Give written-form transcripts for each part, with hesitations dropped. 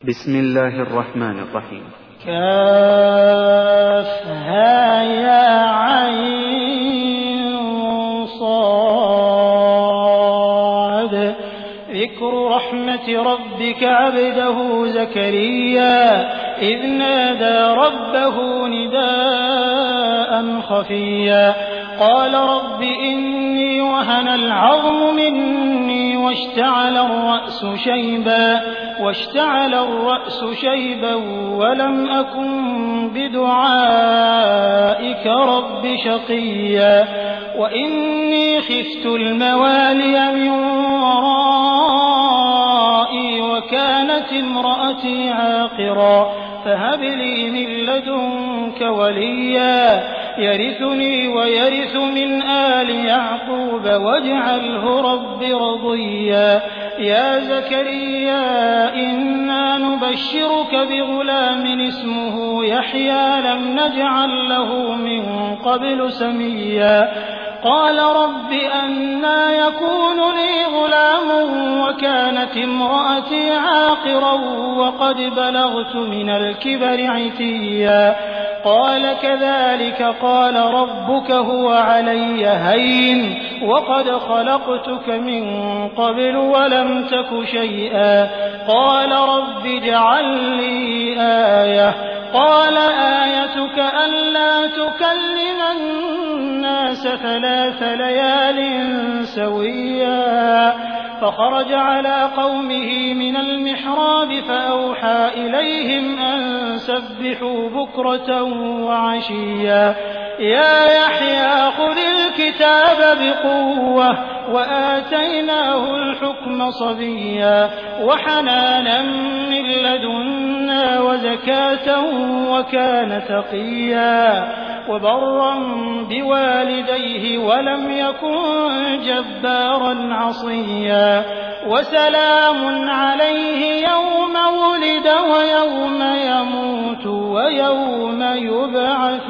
بسم الله الرحمن الرحيم. كافها يا عين صاد. ذكر رحمة ربك عبده زكريا إذ نادى ربه نداء خفيا قال رب إني وهن العظم مني واشتعل الرأس شيبا ولم أكن بدعائك رب شقيا وإني خفت الموالي من ورائي وكانت امرأتي عاقرا فهب لي من لدنك وليا يرثني ويرث من آل يعقوب واجعله رب رضيا يا زكريا إنا نبشرك بغلام اسمه يحيى لم نجعل له من قبل سميا قال رب أنى يكون لي غلام وكانت امرأتي عاقرا وقد بلغت من الكبر عتيا قال كذلك قال ربك هو علي هين وقد خلقتك من قبل ولم تك شيئا قال رب اجعل لي آية قال آيتك ألا تكلم الناس 3 ليال سويا فخرج على قومه من المحراب فأوحى إليهم أن سبحوا بكرة وعشيا يا يحيى خذ الكتاب بقوة وآتيناه الحكم صبيا وحنانا من لدنا وزكاة وكان تقيا وبرا بوالديه ولم يكن جبارا عصيا وسلام عليه يوم ولد ويوم يموت ويوم يبعث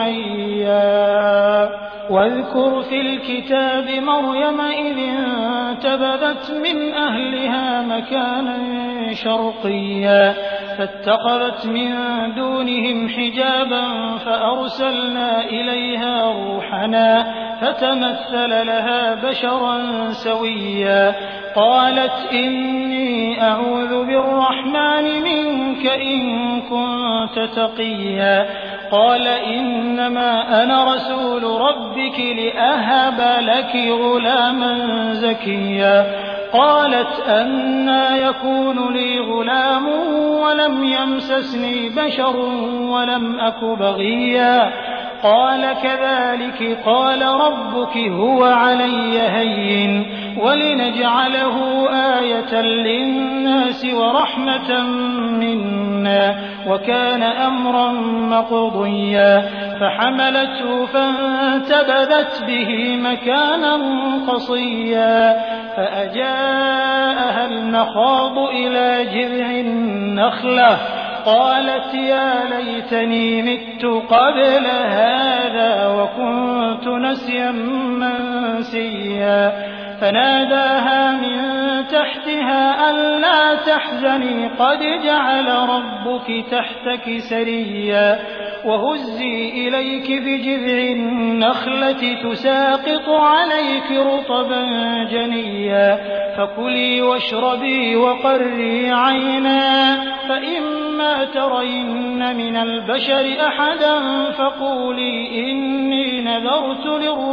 حيا واذكر في الكتاب مريم إذ انتبذت من أهلها مكانا شرقيا فاتخذت من دونهم حجابا فأرسلنا إليها روحنا فتمثل لها بشرا سويا قالت إني أعوذ بالرحمن منك إن كنت تقيا قال إنما أنا رسول ربك لأهب لك غلاما زكيا قالت أنى يكون لي غلام ولم يمسسني بشر ولم أك بغيا قال كذلك قال ربك هو علي هين ولنجعله آية للناس ورحمة منا وكان أمرا مقضيا فحملته فانتبذت به مكانا قصيا فأجاءها المخاض إلى جذع النخلة قالت يا ليتني مت قبل هذا وكنت نسيا منسيا فناداها من تحتها ألا تحزني قد جعل ربك تحتك سريا وهزي إليك بجذع النخلة تساقط عليك رطبا جنيا فكلي واشربي وقري عينا فإما ترين من البشر أحدا فقولي إني نذرت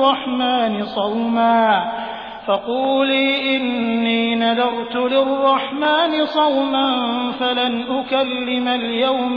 للرحمن صوما فلن أكلم اليوم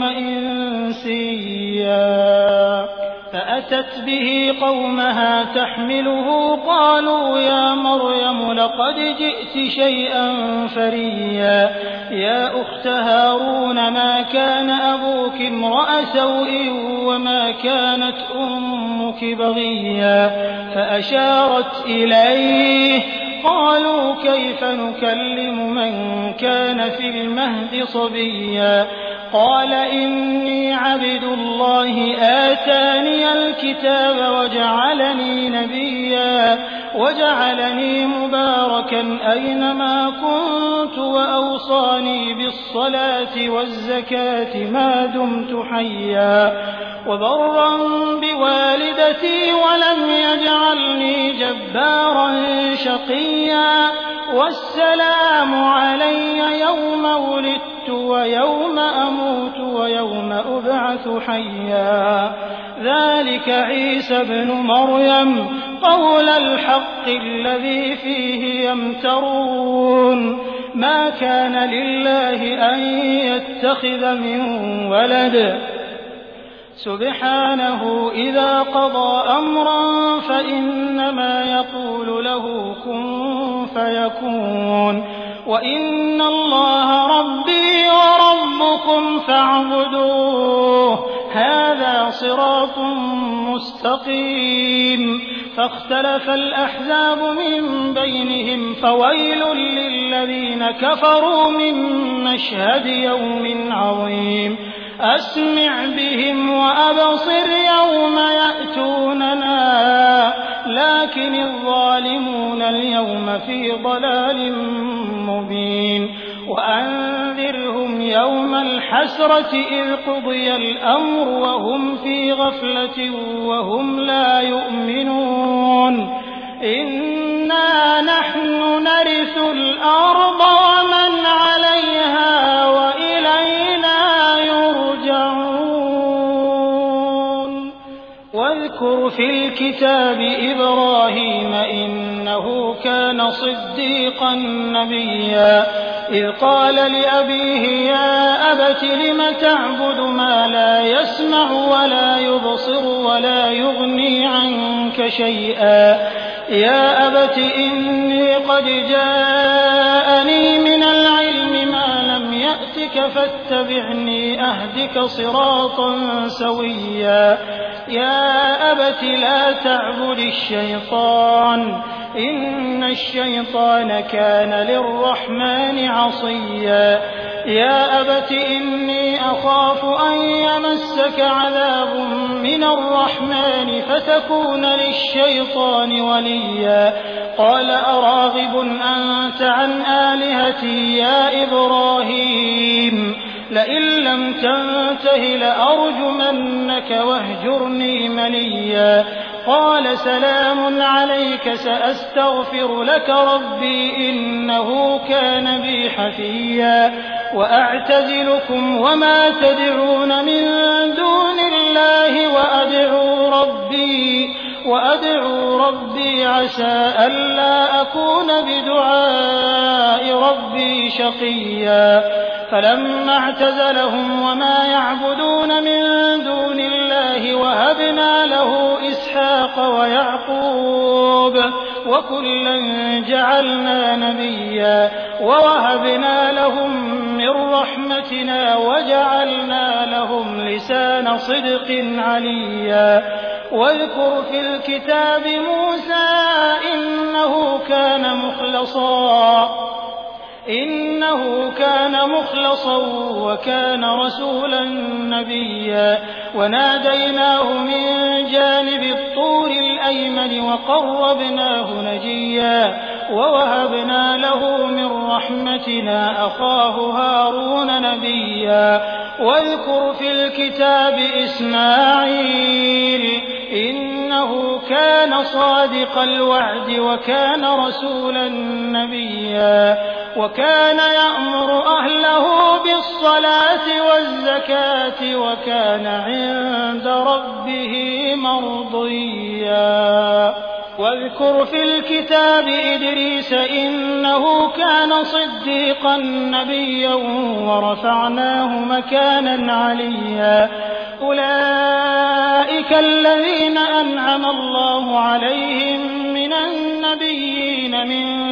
إنسيا فأتت به قومها تحمله قالوا يا مريم لقد جئت شيئا فريا يا أخت هارون ما كان أبوك امرأ سوء وما كانت أمك بغيا فأشارت إليه قالوا كيف نكلم من كان في المهد صبيا قال إني عبد الله آتاني الكتاب وجعلني نبيا وجعلني مباركا أينما كنت وأوصاني بالصلاة والزكاة ما دمت حيا وبرا بوالدتي ولم يجعلني جبارا شقيا والسلام علي يوم ولدت ويوم أموت ويوم أبعث حيا ذلك عيسى ابن مريم قول الحق الذي فيه يمترون ما كان لله أن يتخذ من ولد سبحانه إذا قضى أمرا فإنما يقول له كن فيكون وإن الله ربي وربكم فاعبدوه هذا صراط مستقيم فاختلف الأحزاب من بينهم فويل للذين كفروا من مشهد يوم عظيم أسمع بهم وأبصر يوم يأتوننا لكن الظالمون اليوم في ضلال مبين وأنذرهم يوم الحسرة إذ قضي الأمر وهم في غفلة وهم لا يؤمنون إنا نحن نرث الأرض ومن عليها وإلينا يرجعون واذكر في الكتاب إبراهيم إنه كان صديقا نبيا إذ قال لأبيه يا أبت لم تعبد ما لا يسمع ولا يبصر ولا يغني عنك شيئا يا أبت إني قد جاءني من العلم ما لم يأتك فاتبعني أهدك صراطا سويا يا أبت لا تعبد الشيطان إن الشيطان كان للرحمن عصيا يا أبت إني أخاف أن يمسك عذاب من الرحمن فتكون للشيطان وليا قال أراغب أنت عن آلهتي يا إبراهيم لئن لم تنته لأرجمنك واهجرني مليا قال سلام عليك سأستغفر لك ربي إنه كان بي حفيا وأعتزلكم وما تدعون من دون الله وأدعو ربي عسى ألا أكون بدعاء ربي شقيا فلما اعتزلهم وما يعبدون من دون الله وهبنا له إسحاق ويعقوب وكلا جعلنا نبيا ووهبنا لهم من رحمتنا وجعلنا لهم لسان صدق عليا واذكر في الكتاب موسى إنه كان مخلصا وكان رسولا نبيا وناديناه من جانب الطور الأيمن وقربناه نجيا ووهبنا له من رحمتنا أخاه هارون نبيا واذكر في الكتاب إسماعيل إنه كان صادق الوعد وكان رسولا نبيا وكان يأمر أهله بالصلاة والزكاة وكان عند ربه مرضيا واذكر في الكتاب إدريس إنه كان صديقا نبيا ورفعناه مكانا عليا أولئك الذين أنعم الله عليهم من النبيين من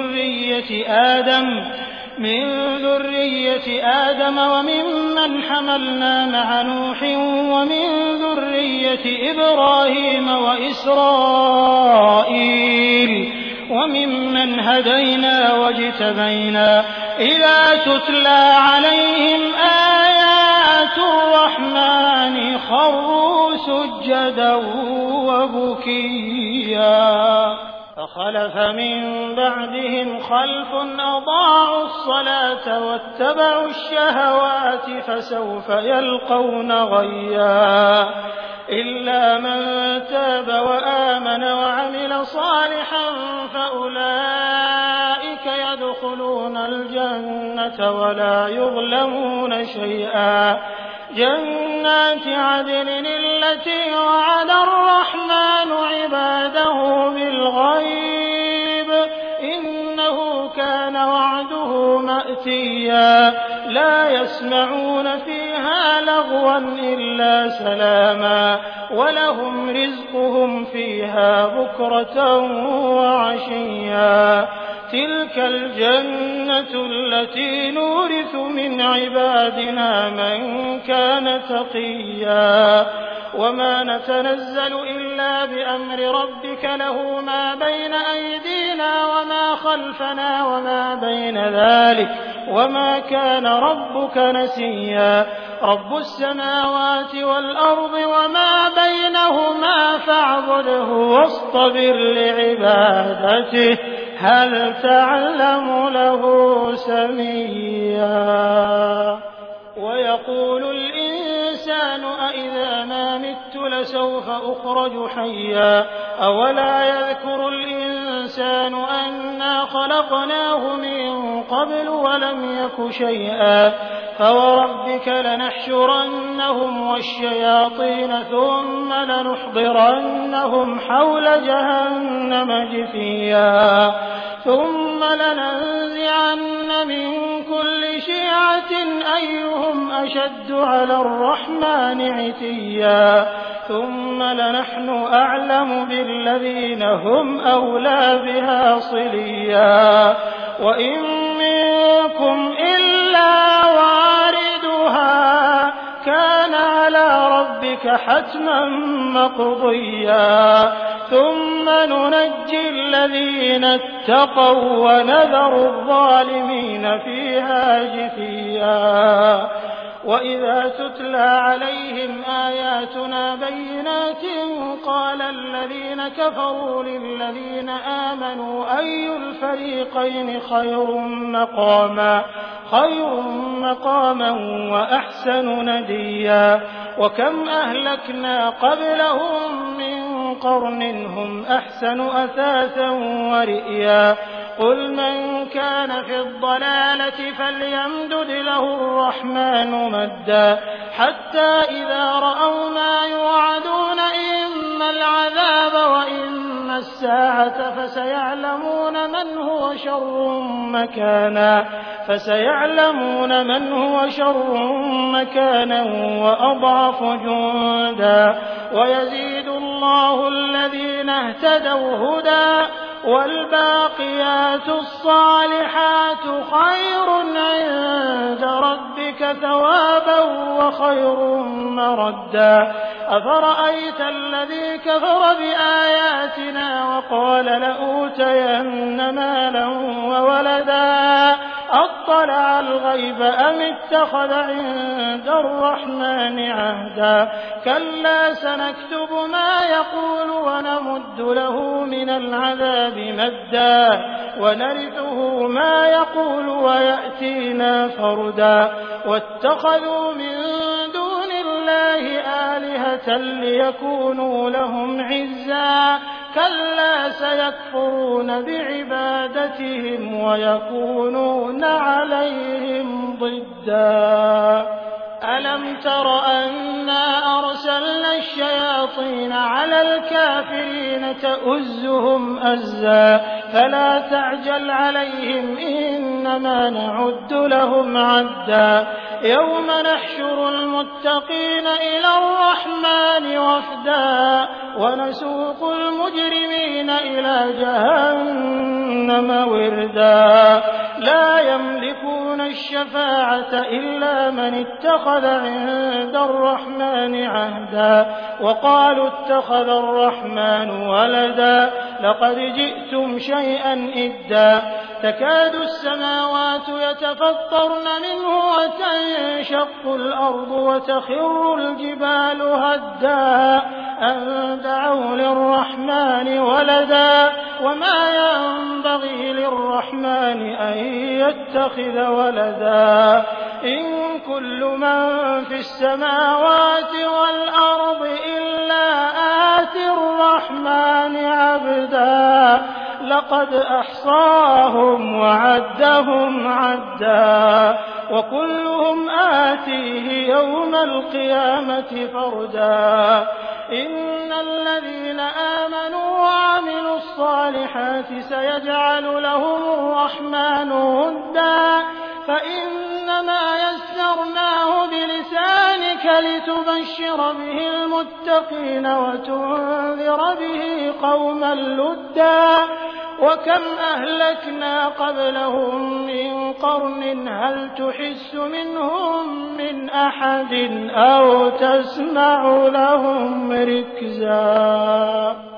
ذرية آدم وممن حملنا مع نوح ومن ذرية إبراهيم وإسرائيل وممن هدينا واجتبينا إذا تتلى عليهم آيات الرحمن خروا سجدا وبكيا فخلف من بعدهم خلف أضاعوا الصلاة واتبعوا الشهوات فسوف يلقون غيا إلا من تاب وآمن وعمل صالحا فأولئك يدخلون الجنة ولا يظلمون شيئا جنات عدن التي وعد الرحمن عباده بالغيب إنه كان وعده مأتيا لا يسمعون فيها لغوا إلا سلاما ولهم رزقهم فيها بكرة وعشيا تلك الجنة التي نورث من عبادنا من كان تقيا وما نتنزل إلا بأمر ربك له ما بين أيدينا وما خلفنا وما بين ذلك وما كان ربك نسيا رب السماوات والأرض وما بينهما فاعبده واصطبر لعبادته هل تعلم له سميا ويقول الإنسان أإذا ما مت لسوف أخرج حيا أولا يذكر الإنسان أنا خلقناه من قبل ولم يك شيئا فوربك لنحشرنهم والشياطين ثم لنحضرنهم حول جهنم جثيا ثم لننزعن من كل شيعة أيهم أشد على الرحمن عتيا ثم لنحن أعلم بالذين هم أولى بها صليا وإن منكم إلا واردها كان على ربك حتما مقضيا ثم ننجي الذين اتقوا ونذر الظالمين فيها جثيا وإذا تتلى عليهم آياتنا بينات قال الذين كفروا للذين آمنوا أي الفريقين خير مقاما وأحسن نديا وكم أهلكنا قبلهم من قرن هم أحسن أثاثا ورئيا قل من كان في الضلالة فليمدد له الرحمن مدا حتى إذا رأوا ما يوعدون إما العذاب وإما الساعة فسيعلمون من هو شر مكانا وأضعف جندا ويزيد الله الذين اهتدوا هدى والباقيات الصالحات خير عند ربك ثوابا وخير مردا أفرأيت الذي كفر بآياتنا وقال لأوتين مالا وولدا أطلع الغيب أم اتخذ عند الرحمن عهدا كلا سنكتب ما يقول ونمد له من العذاب مدا ونرثه ما يقول ويأتينا فردا واتخذوا من دون الله آلهة ليكونوا لهم عزا كلا سيكفرون بعبادتهم ويكونون عليهم ضدا ألم تر أنا أرسلنا الشياطين على الكافرين تؤزهم أزا فلا تعجل عليهم إنما نعد لهم عدا يوم نحشر المتقين إلى الرحمن وفدا ونسوق المجرمين إلى جهنم وردا لا يملكون الشفاعة إلا من اتخذ عند الرحمن عهدا وقالوا اتخذ الرحمن ولدا لقد جئتم شيئا إدا تكاد السماوات يتفطرن منه وتنشق الأرض وتخر الجبال هدا أن دعوا للرحمن ولدا وما ينبغي للرحمن أن يتخذ ولدا إن كل من في السماوات والأرض إلا آتي الرحمن عبدا لقد أحصاهم وعدهم عدا وكلهم آتيه يوم القيامة فردا إن الذين آمنوا وعملوا الصالحات سيجعل لهم الرحمن ودا فإنما يسرناه بلسانك لتبشر به المتقين وتنذر به قوما لدا وكم أهلكنا قبلهم من قرن هل تحس منهم من أحد أو تسمع لهم ركزا